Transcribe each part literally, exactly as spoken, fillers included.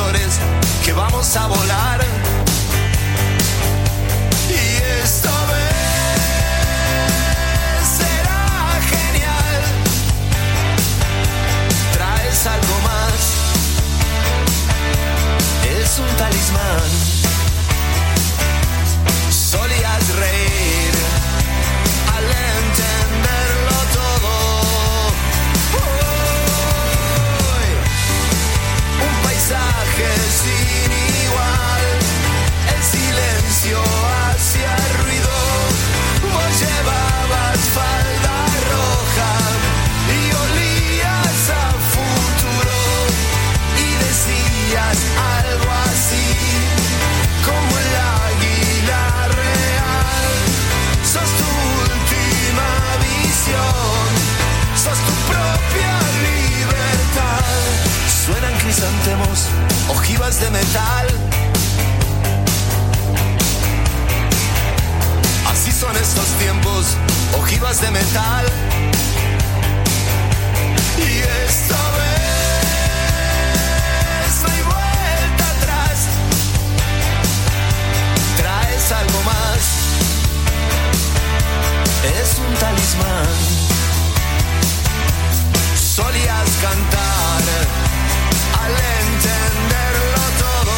Azores que vamos a volar. Y esta vez será genial. Traes algo más, es un talismán. Solías reír al entenderlo todo. Uy, un paisaje sin igual. El silencio hacía ruido. Vos llevabas falda roja y olías a futuro. Y decías algo así como el águila real. Sos tu última visión, sos tu propia libertad. Suenan crisantemos, ojivas de metal. Así son estos tiempos, ojivas de metal. Y esta vez no hay vuelta atrás. Traes algo más, es un talismán. Solías cantar al entenderlo todo.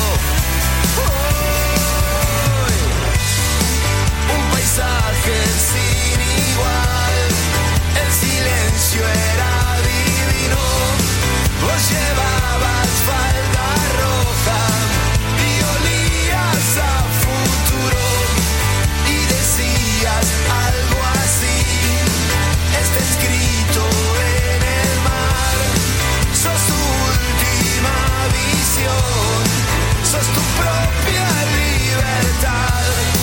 Uy, un paisaje sin igual. El silencio era divino. Vos llevabas falda roja y olías a futuro. Y decías algo así: está escrito en el mar. Sos tu última visión, sos tu propia libertad.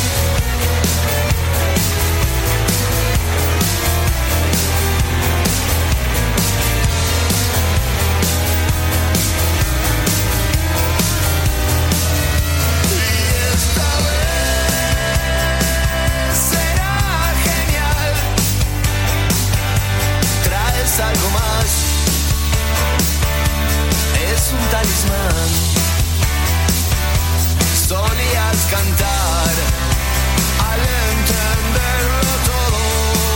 Y esta vez será genial. Traes algo más, es un talismán. Solías cantar al entenderlo todo.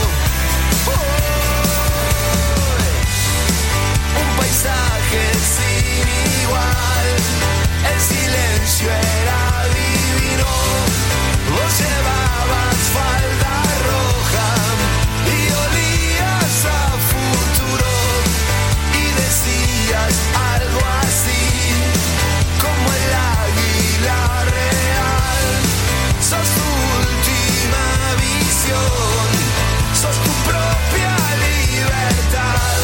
Uy, un paisaje sin igual. El silencio era divino. Vos llevabas falda roja y olías a futuro. Y decías algo así como el águila real. Sos tu última visión, sos tu propia libertad.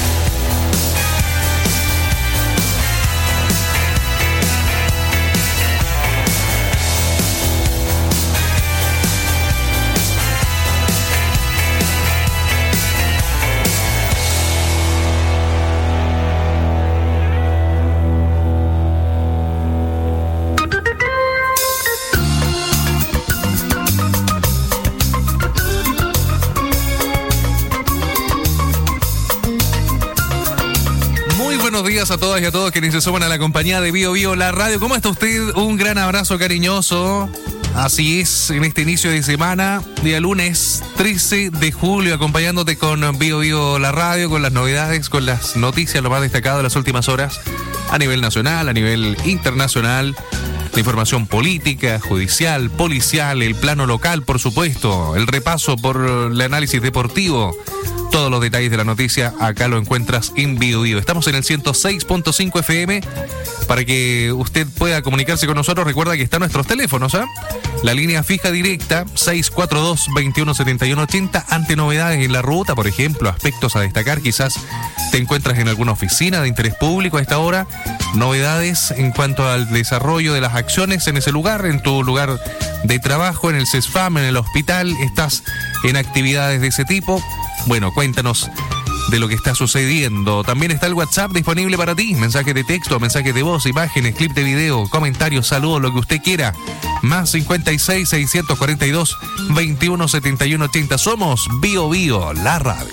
Muy buenos días a todas y a todos quienes se suman a la compañía de Bio Bio, la radio. ¿Cómo está usted? Un gran abrazo cariñoso. Así es, en este inicio de semana, día lunes trece de julio, acompañándote con Bio Bio, la radio, con las novedades, con las noticias, lo más destacado de las últimas horas, a nivel nacional, a nivel internacional, la información política, judicial, policial, el plano local, por supuesto, el repaso por el análisis deportivo. Todos los detalles de la noticia acá lo encuentras en Bio Bio. Estamos en el ciento seis punto cinco F M para que usted pueda comunicarse con nosotros. Recuerda que están nuestros teléfonos, ¿eh? La línea fija directa seis cuatro dos, veintiuno setenta y uno ochenta. Ante novedades en la ruta, por ejemplo, aspectos a destacar, quizás te encuentras en alguna oficina de interés público a esta hora. Novedades en cuanto al desarrollo de las acciones en ese lugar, en tu lugar de trabajo, en el CESFAM, en el hospital, estás en actividades de ese tipo. Bueno, cuéntanos de lo que está sucediendo. También está el WhatsApp disponible para ti. Mensajes de texto, mensajes de voz, imágenes, clip de video, comentarios, saludos, lo que usted quiera. Más cincuenta y seis, seiscientos cuarenta y dos, veintiuno setenta y uno ochenta. Somos Bio Bio, la radio.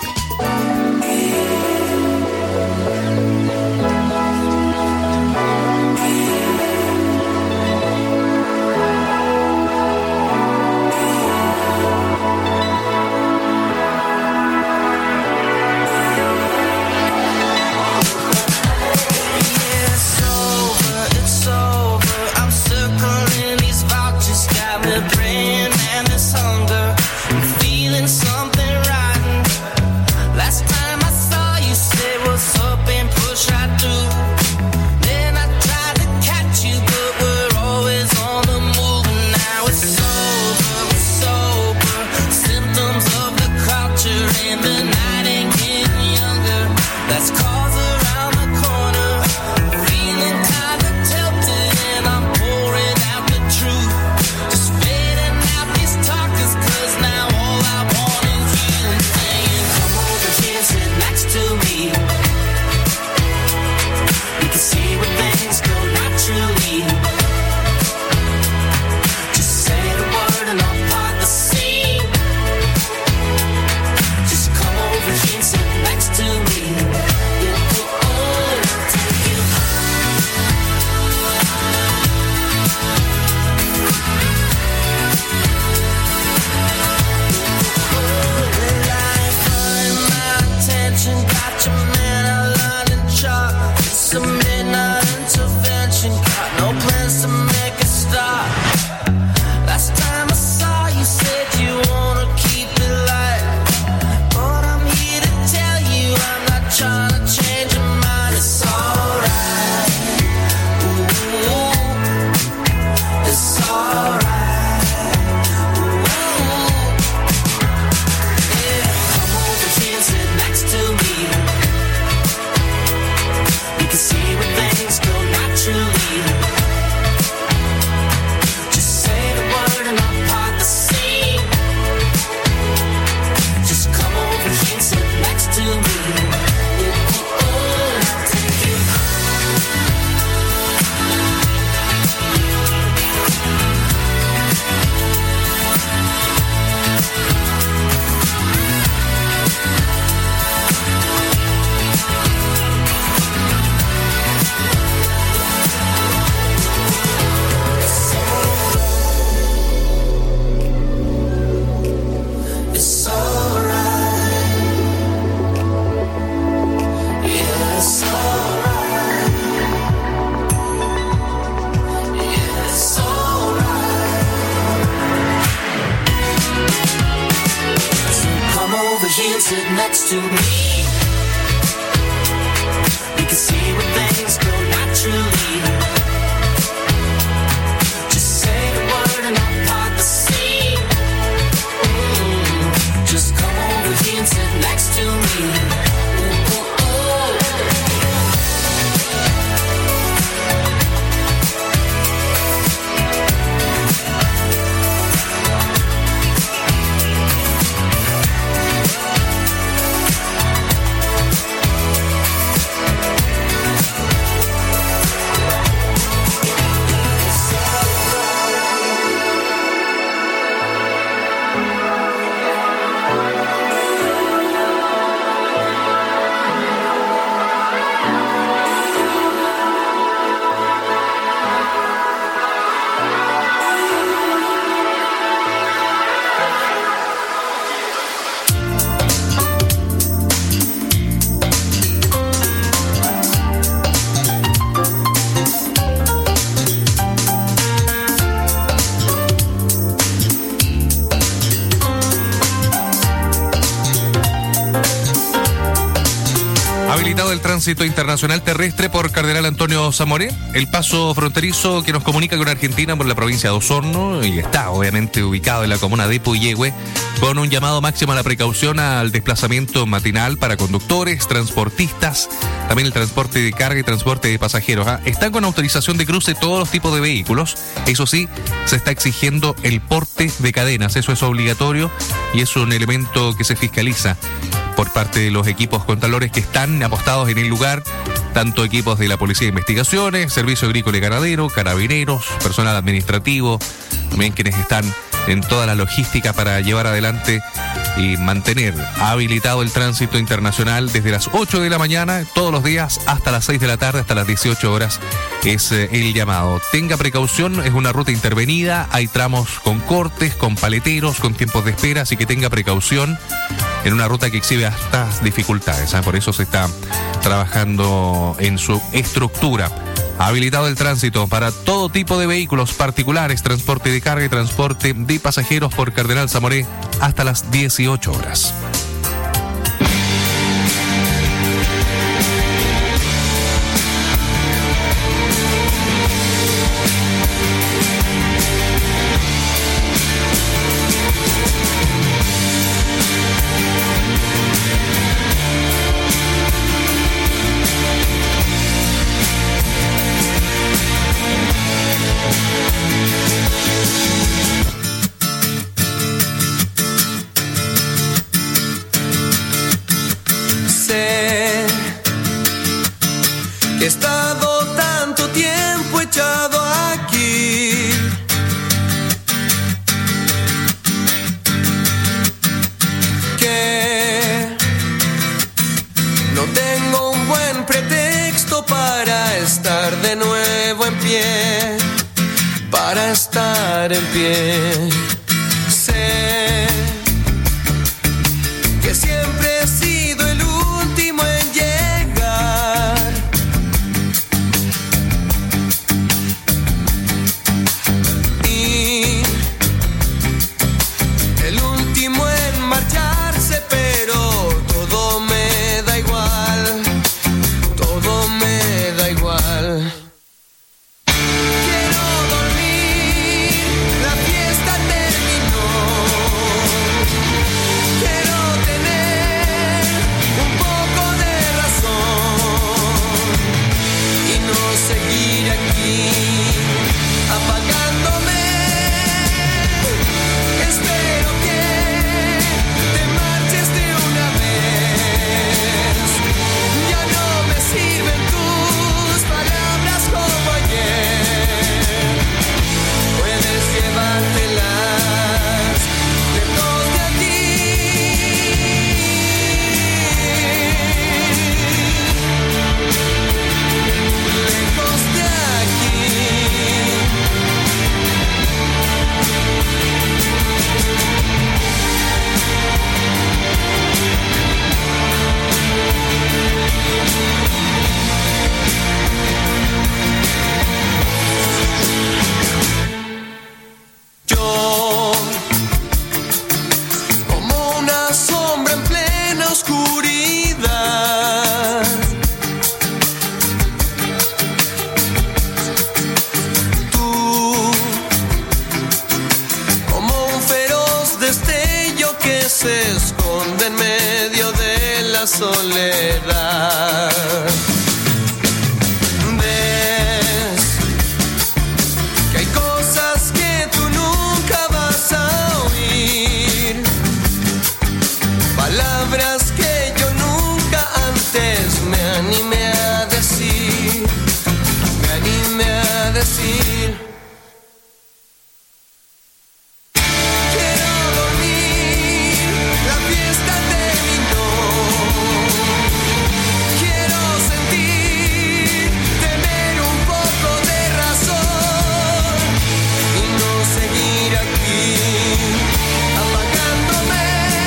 leave. Just say the word and I'll part the sea. Just come over here and sit next to me. Sit next to me. We can see where things go naturally. Just say the word and I'll part the sea. Mm-hmm. Just come over here and sit next to me. Ooh, ooh, El tránsito internacional terrestre por Cardenal Antonio Zamoré, el paso fronterizo que nos comunica con Argentina por la provincia de Osorno y está obviamente ubicado en la comuna de Puyehue, con un llamado máximo a la precaución al desplazamiento matinal para conductores, transportistas, también el transporte de carga y transporte de pasajeros. ¿eh? Están con autorización de cruce todos los tipos de vehículos, eso sí, se está exigiendo el porte de cadenas, eso es obligatorio y es un elemento que se fiscaliza por parte de los equipos contralores que están apostados en el lugar, tanto equipos de la Policía de Investigaciones, Servicio Agrícola y Ganadero, Carabineros, personal administrativo, también quienes están en toda la logística para llevar adelante y mantener habilitado el tránsito internacional desde las ocho de la mañana, todos los días, hasta las seis de la tarde, hasta las dieciocho horas, es eh, el llamado. Tenga precaución, es una ruta intervenida, hay tramos con cortes, con paleteros, con tiempos de espera, así que tenga precaución en una ruta que exhibe hasta dificultades, ¿eh? Por eso se está trabajando en su estructura. Habilitado el tránsito para todo tipo de vehículos particulares, transporte de carga y transporte de pasajeros por Cardenal Zamoré hasta las dieciocho horas. He estado tanto tiempo echado aquí, que no tengo un buen pretexto para estar de nuevo en pie, para estar en pie. Sé que siempre he sido el último en llegar, y el último en marcharse, pero todo me da igual, todo me da igual. Quiero dormir, la fiesta te la soledad. Ves que hay cosas que tú nunca vas a oír, palabras que yo nunca antes me animé a decir, me animé a decir. Quiero dormir, la fiesta terminó. Quiero sentir, tener un poco de razón y no seguir aquí apagándome.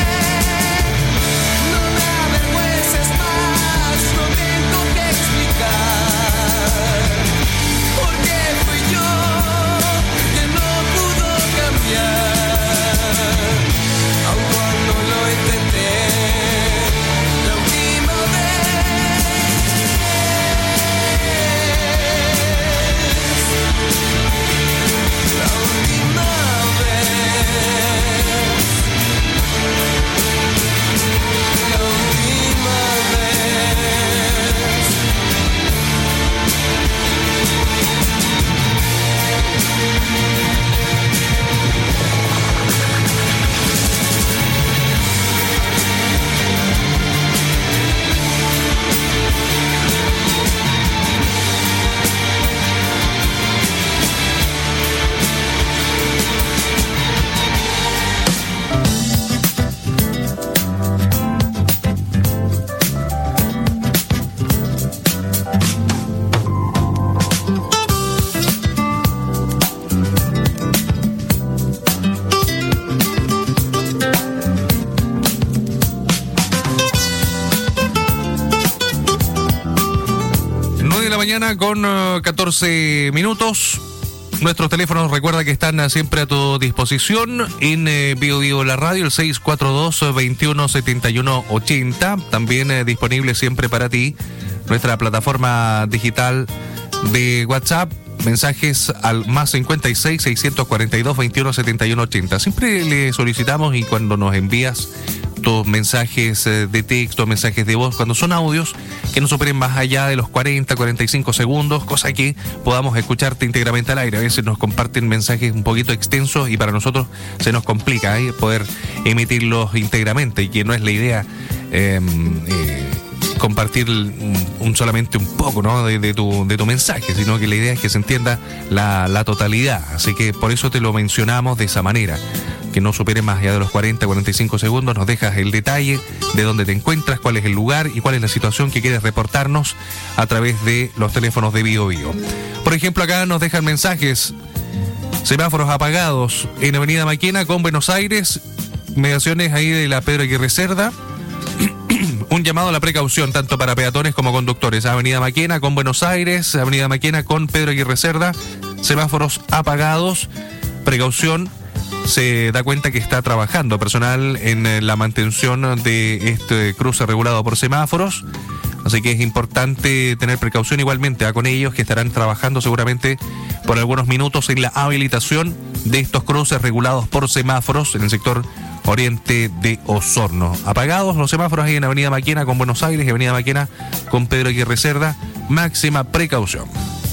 No me avergüences más, no tengo que explicar por qué fui yo quien no pudo cambiar, aun cuando lo intenté la última vez. La última vez. La última vez. nueve de la mañana con eh, catorce minutos. Nuestros teléfonos, recuerda que están eh, siempre a tu disposición en eh, Bio Bio la radio, el seis cuatro dos, veintiuno setenta y uno ochenta. También eh, disponible siempre para ti nuestra plataforma digital de WhatsApp. Mensajes al más cincuenta y seis, seiscientos cuarenta y dos, veintiuno setenta y uno ochenta. Siempre le solicitamos, y cuando nos envías tus mensajes eh, de texto, mensajes de voz, cuando son audios, que no superen más allá de los cuarenta, cuarenta y cinco segundos, cosa que podamos escucharte íntegramente al aire. A veces nos comparten mensajes un poquito extensos y para nosotros se nos complica ¿eh? poder emitirlos íntegramente, y que no es la idea eh, eh, compartir un, un solamente un poco ¿no? de, de, tu, de tu mensaje, sino que la idea es que se entienda la, la totalidad. Así que por eso te lo mencionamos de esa manera, que no supere más allá de los cuarenta, cuarenta y cinco segundos. Nos dejas el detalle de dónde te encuentras, cuál es el lugar y cuál es la situación que quieres reportarnos a través de los teléfonos de Bio Bio. Por ejemplo, acá nos dejan mensajes: semáforos apagados en Avenida Maquena con Buenos Aires, mediaciones ahí de la Pedro Aguirre Cerda. Un llamado a la precaución tanto para peatones como conductores. Avenida Maquena con Buenos Aires, Avenida Maquena con Pedro Aguirre Cerda, semáforos apagados. Precaución. Se da cuenta que está trabajando personal en la mantención de este cruce regulado por semáforos, así que es importante tener precaución igualmente ¿eh? con ellos, que estarán trabajando seguramente por algunos minutos en la habilitación de estos cruces regulados por semáforos en el sector oriente de Osorno. Apagados los semáforos ahí en Avenida Maquena con Buenos Aires y Avenida Maquena con Pedro Aguirre Cerda. Máxima precaución.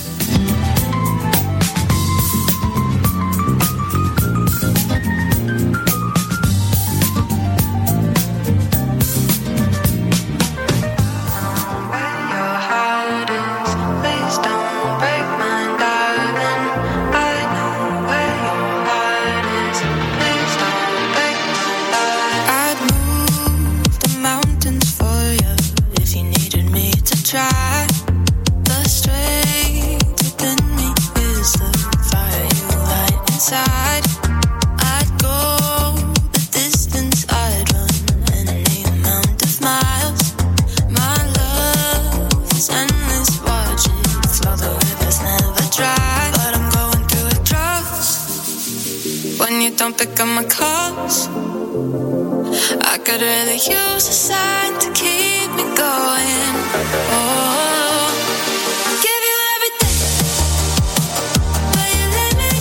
Don't pick up my calls. I could really use a sign to keep me going. Oh, give you everything, but you let me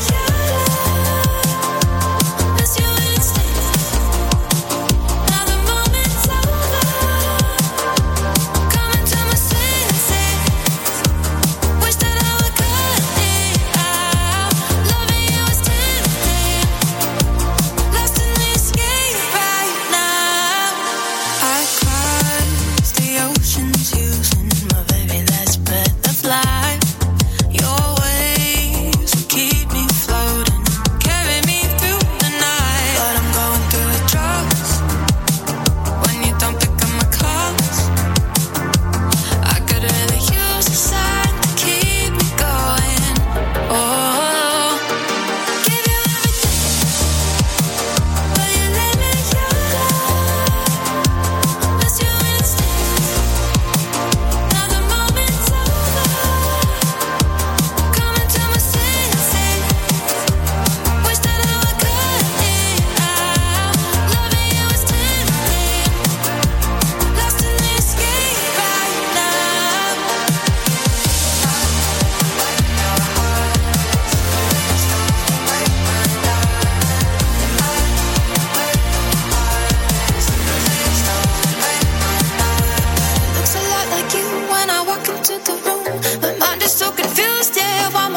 go. Miss your instinct. Now the moment's over.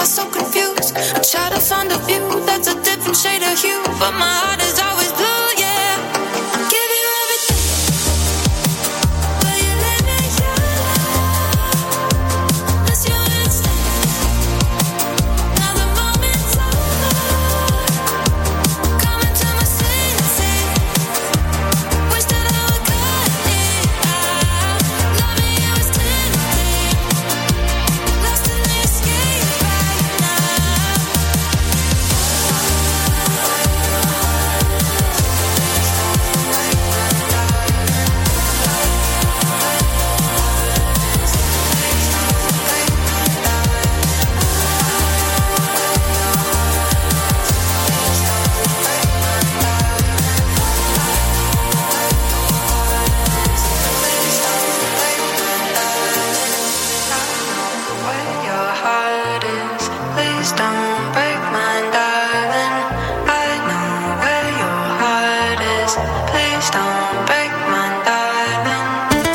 got so confused. I try to find a view that's a different shade of hue, but my heart is always blue, yeah. Give you everything, but you let me down. Miss you instinct. Now the moment's over. Coming to my senses. Wish that I would cut it out. Loving you is tempting. Lost in the escape right now. Where your heart is, please don't break mine, darling. I know where your heart is, please don't break mine, darling.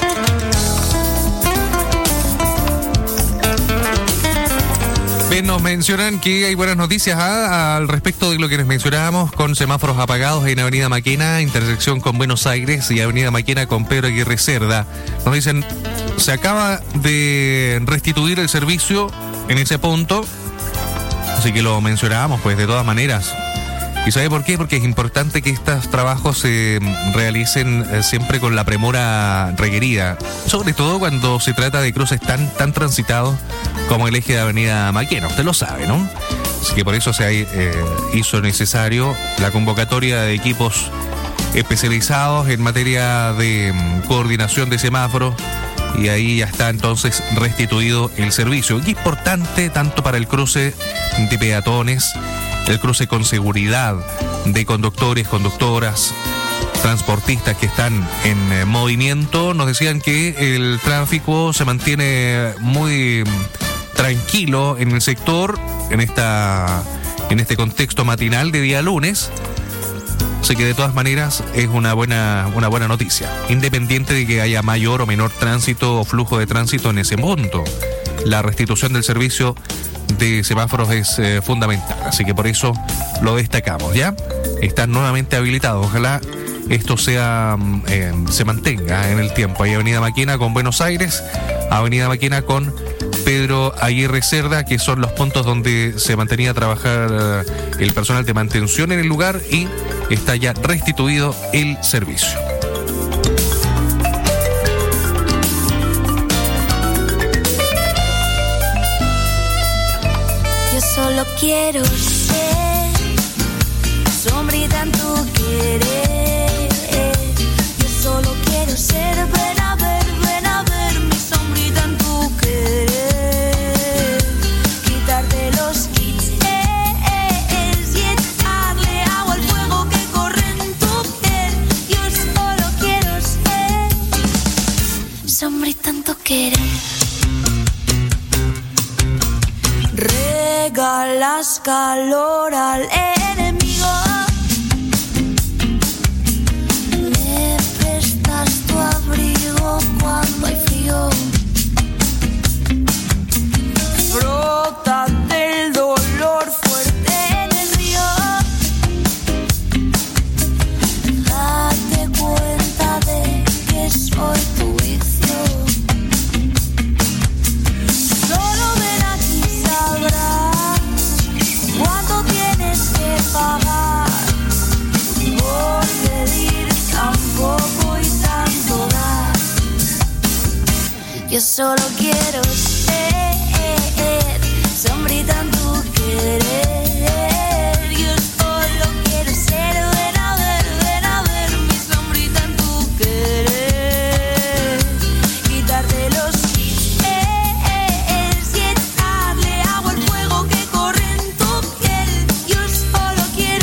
Bien, nos mencionan que hay buenas noticias ¿ah? al respecto de lo que les mencionábamos con semáforos apagados en Avenida Maquena, intersección con Buenos Aires, y Avenida Maquena con Pedro Aguirre Cerda. Nos dicen, se acaba de restituir el servicio en ese punto, así que lo mencionábamos pues de todas maneras. ¿Y sabe por qué? Porque es importante que estos trabajos se realicen eh, siempre con la premura requerida, sobre todo cuando se trata de cruces tan, tan transitados como el eje de Avenida Maquena, usted lo sabe, ¿no? Así que por eso se eh, hizo necesario la convocatoria de equipos especializados en materia de mm, coordinación de semáforos, y ahí ya está entonces restituido el servicio. Y es importante tanto para el cruce de peatones, el cruce con seguridad de conductores, conductoras, transportistas que están en eh, movimiento. Nos decían que el tráfico se mantiene muy tranquilo en el sector en esta en este contexto matinal de día lunes. Así que de todas maneras es una buena una buena noticia, independiente de que haya mayor o menor tránsito o flujo de tránsito en ese punto. La restitución del servicio de semáforos es eh, fundamental, así que por eso lo destacamos, ¿ya? Están nuevamente habilitados, ojalá esto sea eh, se mantenga en el tiempo. Hay Avenida Maquena con Buenos Aires, Avenida Maquena con Pedro Aguirre Cerda, que son los puntos donde se mantenía a trabajar eh, el personal de mantención en el lugar, y está ya restituido el servicio. Yo solo quiero ser sombrita en tu querer. Yo solo quiero ser, ven a ver, ven a ver mi sombrita en tu querer. Quitarte los kits y echarle agua al fuego que corre en tu piel. Yo solo quiero ser sombrita en tu querer. Regalas calor al enemigo, le prestas tu abrigo cuando hay frío. Frótate el dolor fuerte en el río. Date cuenta de que soy tu vicio. Solo ven aquí, sabrás cuánto tienes que pagar por pedir tan poco y tanto dar. Yo solo quiero ser sombrita en tu querer. Yo solo quiero ser, ven a ver, ven a ver mi sombrita en tu querer. Quitarte los kits y echarle agua al fuego que corre en tu piel. Yo solo quiero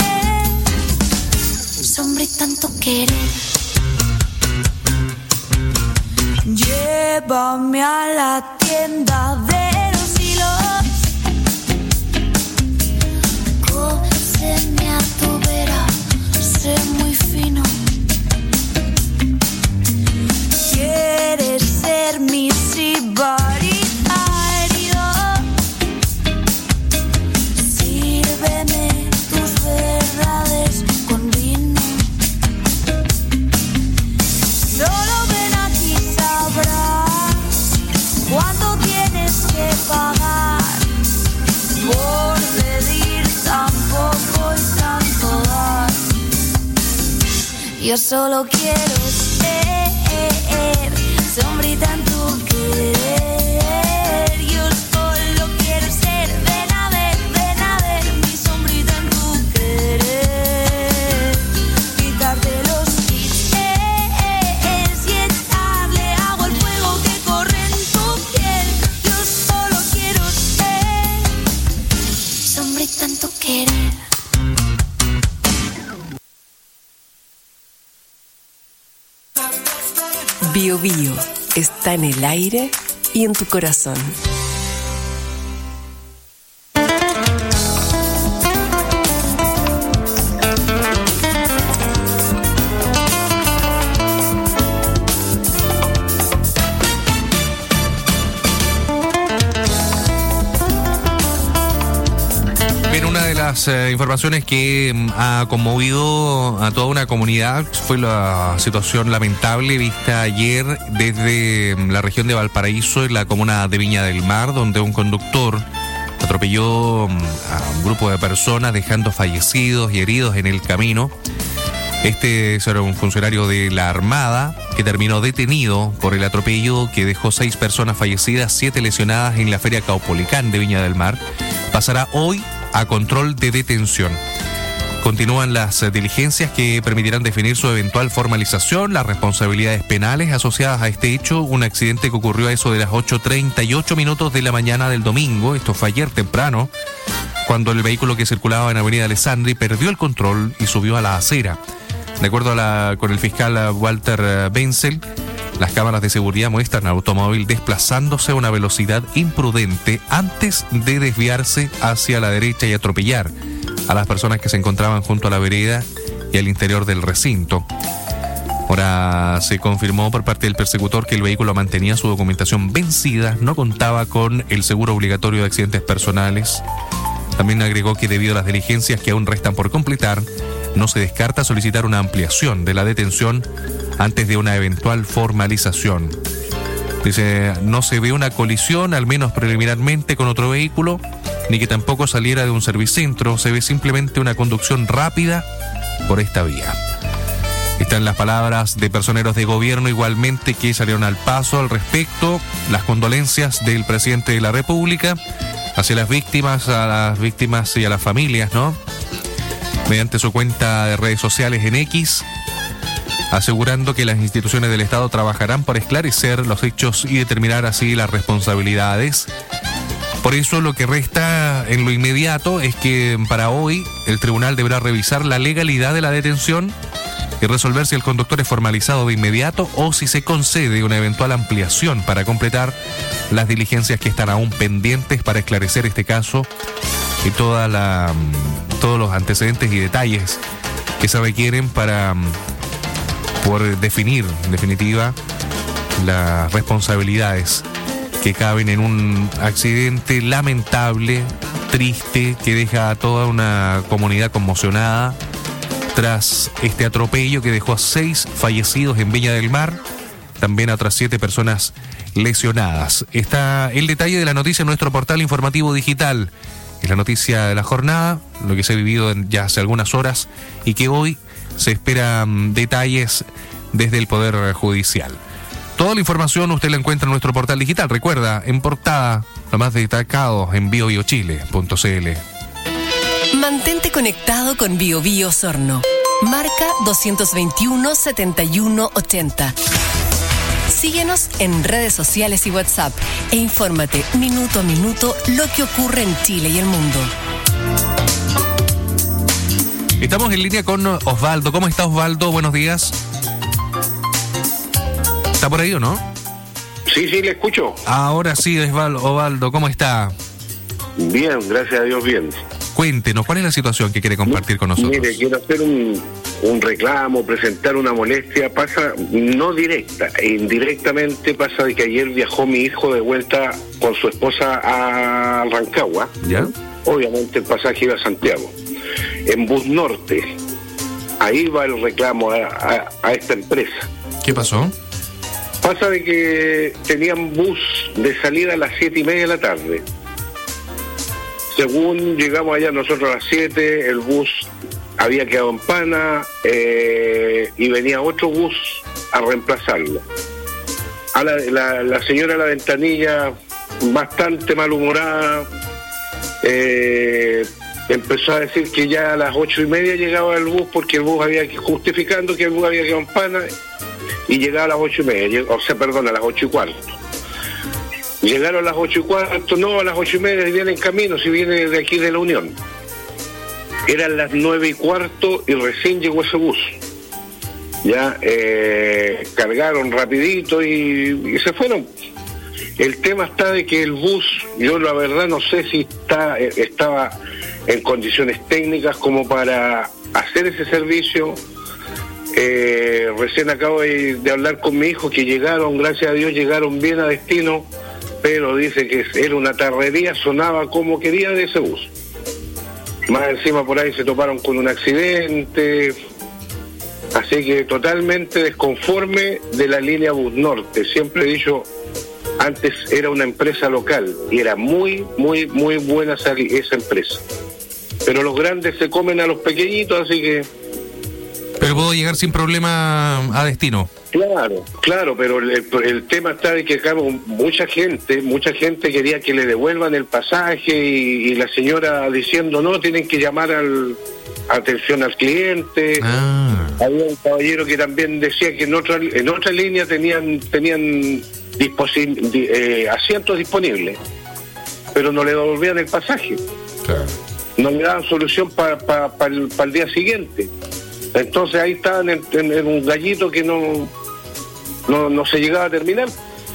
ser sombrita en tu querer. Llévame a la tienda de los hilos, cóseme a tu vera, sé muy fino. ¿Quieres ser mi sibarita herido? Yo solo quiero ser sombrita en tu querer. Yo solo quiero ser, ven a ver, ven a ver mi sombrita en tu querer. Quitarte los hits y echarle agua al fuego que corre en tu piel. Yo solo quiero ser sombrita en tu querer. Bio Bio está en el aire y en tu corazón. Las eh, informaciones que mm, ha conmovido a toda una comunidad fue la situación lamentable vista ayer desde mm, la región de Valparaíso, en la comuna de Viña del Mar, donde un conductor atropelló mm, a un grupo de personas, dejando fallecidos y heridos en el camino. Este era un funcionario de la Armada que terminó detenido por el atropello que dejó seis personas fallecidas, siete lesionadas en la Feria Caupolicán de Viña del Mar. Pasará hoy a control de detención. Continúan las diligencias que permitirán definir su eventual formalización, las responsabilidades penales asociadas a este hecho, un accidente que ocurrió a eso de las ocho treinta y ocho minutos de la mañana del domingo. Esto fue ayer temprano, cuando el vehículo que circulaba en Avenida Alessandri perdió el control y subió a la acera. De acuerdo a la, con el fiscal Walter Benzel, las cámaras de seguridad muestran al automóvil desplazándose a una velocidad imprudente antes de desviarse hacia la derecha y atropellar a las personas que se encontraban junto a la vereda y al interior del recinto. Ahora se confirmó por parte del persecutor que el vehículo mantenía su documentación vencida, no contaba con el seguro obligatorio de accidentes personales. También agregó que debido a las diligencias que aún restan por completar, no se descarta solicitar una ampliación de la detención antes de una eventual formalización. Dice, no se ve una colisión, al menos preliminarmente, con otro vehículo, ni que tampoco saliera de un servicentro. Se ve simplemente una conducción rápida por esta vía. Están las palabras de personeros de gobierno igualmente que salieron al paso al respecto. Las condolencias del presidente de la República hacia las víctimas, a las víctimas y a las familias, ¿no? Mediante su cuenta de redes sociales en X, asegurando que las instituciones del Estado trabajarán por esclarecer los hechos y determinar así las responsabilidades. Por eso lo que resta en lo inmediato es que para hoy el tribunal deberá revisar la legalidad de la detención y resolver si el conductor es formalizado de inmediato o si se concede una eventual ampliación para completar las diligencias que están aún pendientes para esclarecer este caso y toda la, todos los antecedentes y detalles que se requieren para por definir, en definitiva, las responsabilidades que caben en un accidente lamentable, triste, que deja a toda una comunidad conmocionada tras este atropello que dejó a seis fallecidos en Viña del Mar, también a otras siete personas lesionadas. Está el detalle de la noticia en nuestro portal informativo digital. Es la noticia de la jornada, lo que se ha vivido ya hace algunas horas y que hoy se esperan detalles desde el Poder Judicial. Toda la información usted la encuentra en nuestro portal digital. Recuerda, en portada, lo más destacado en bio bio chile punto c l. Mantente conectado con Bio Bio Osorno. Marca dos veintiuno, setenta y uno, ochenta. Síguenos en redes sociales y WhatsApp e infórmate minuto a minuto lo que ocurre en Chile y el mundo. Estamos en línea con Osvaldo. ¿Cómo está, Osvaldo? Buenos días. ¿Está por ahí o no? Sí, sí, le escucho. Ahora sí, Osvaldo, ¿cómo está? Bien, gracias a Dios, bien. Cuéntenos, ¿cuál es la situación que quiere compartir con nosotros? Mire, quiero hacer un, un reclamo, presentar una molestia. Pasa, no directa, e indirectamente pasa de que ayer viajó mi hijo de vuelta con su esposa a Rancagua. ¿Ya? Obviamente el pasaje iba a Santiago. En Bus Norte, ahí va el reclamo a, a, a esta empresa. ¿Qué pasó? Pasa de que tenían bus de salida a las siete y media de la tarde. Según llegamos allá nosotros a las siete, el bus había quedado en pana eh, y venía otro bus a reemplazarlo. A la, la, la señora de la ventanilla, bastante malhumorada, eh, empezó a decir que ya a las ocho y media llegaba el bus, porque el bus había que, justificando que el bus había quedado en pana, y llegaba a las ocho y media, o sea, perdón, a las ocho y cuarto. Llegaron a las ocho y cuarto, no, a las ocho y media viene en camino, si viene de aquí de la Unión. Eran las nueve y cuarto y recién llegó ese bus. Ya eh, cargaron rapidito y, y se fueron. El tema está de que el bus, yo la verdad no sé si está eh, estaba en condiciones técnicas como para hacer ese servicio. Eh, recién acabo de, de hablar con mi hijo que llegaron, gracias a Dios llegaron bien a destino, pero dice que era una tarrería, sonaba como quería de ese bus. Más encima por ahí se toparon con un accidente. Así que totalmente desconforme de la línea Bus Norte. Siempre he dicho, antes era una empresa local y era muy, muy, muy buena esa, esa empresa. Pero los grandes se comen a los pequeñitos, así que... Pero puedo llegar sin problema a destino. Claro, claro, pero el, el tema está de que acá mucha gente, mucha gente quería que le devuelvan el pasaje y, y la señora diciendo, no, tienen que llamar al... atención al cliente. Ah. Había un caballero que también decía que en otra en otra línea tenían tenían disposi- di- eh, asientos disponibles, pero no le devolvían el pasaje. Claro. No le daban solución para pa, pa el, pa el día siguiente. Entonces ahí estaban en, en, en un gallito que no, no no se llegaba a terminar.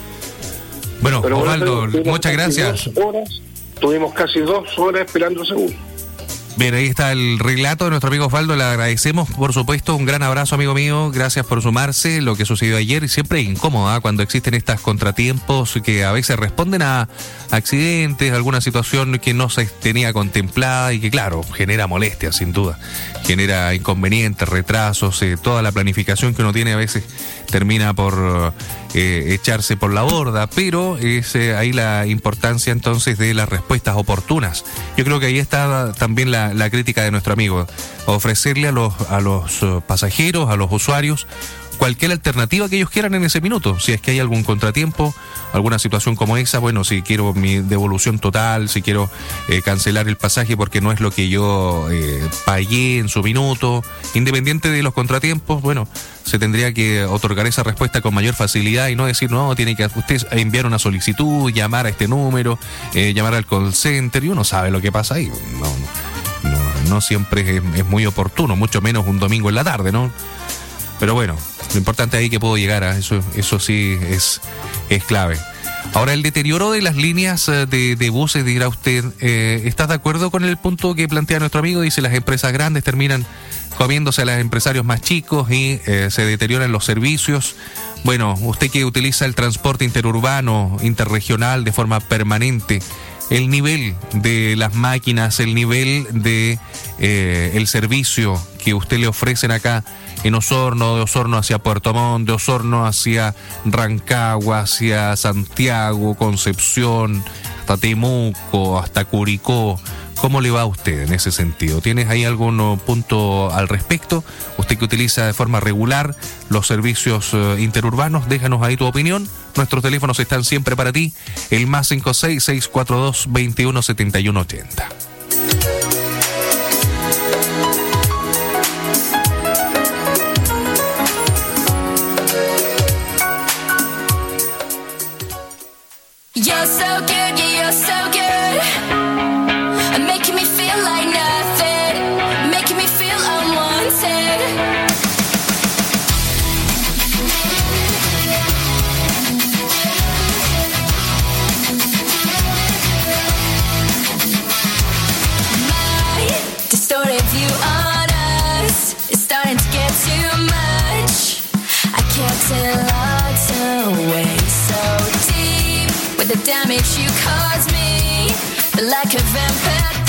Bueno, Pero Osvaldo, bueno, muchas gracias. Dos horas, tuvimos casi dos horas esperando seguro. Bien, ahí está el relato de nuestro amigo Osvaldo, le agradecemos, por supuesto, un gran abrazo, amigo mío, gracias por sumarse. Lo que sucedió ayer siempre es incómodo, ¿eh? Cuando existen estos contratiempos que a veces responden a accidentes, alguna situación que no se tenía contemplada y que, claro, genera molestias, sin duda, genera inconvenientes, retrasos, eh, toda la planificación que uno tiene a veces termina por eh, echarse por la borda, pero es eh, ahí la importancia entonces de las respuestas oportunas. Yo creo que ahí está también la, la crítica de nuestro amigo, ofrecerle a los, a los uh, pasajeros, a los usuarios, cualquier alternativa que ellos quieran en ese minuto. Si es que hay algún contratiempo, alguna situación como esa, bueno, si quiero mi devolución total, si quiero eh, cancelar el pasaje porque no es lo que yo eh, pagué en su minuto, independiente de los contratiempos, bueno, se tendría que otorgar esa respuesta con mayor facilidad y no decir, no, tiene que usted enviar una solicitud, llamar a este número, eh, llamar al call center, y uno sabe lo que pasa ahí. No, no, no, no siempre es, es muy oportuno, mucho menos un domingo en la tarde, ¿no? Pero bueno, lo importante ahí que puedo llegar a eso, eso sí es, es clave. Ahora, el deterioro de las líneas de, de buses, dirá usted, eh, ¿estás de acuerdo con el punto que plantea nuestro amigo? Dice, las empresas grandes terminan comiéndose a los empresarios más chicos y eh, se deterioran los servicios. Bueno, usted que utiliza el transporte interurbano, interregional de forma permanente, el nivel de las máquinas, el nivel de eh, el servicio que usted le ofrecen acá en Osorno, de Osorno hacia Puerto Montt, de Osorno hacia Rancagua, hacia Santiago, Concepción, hasta Temuco, hasta Curicó. ¿Cómo le va a usted en ese sentido? ¿Tienes ahí algún punto al respecto? Usted que utiliza de forma regular los servicios uh, interurbanos, déjanos ahí tu opinión. Nuestros teléfonos están siempre para ti. El más cinco seis, seis cuatro dos, dos uno siete uno ocho cero. You're so good, yeah, you're so good. Making me feel like nothing. Making me feel unwanted. My distorted view on us is starting to get too much. I kept it locked away so deep with the damage you caused me, the lack of empathy.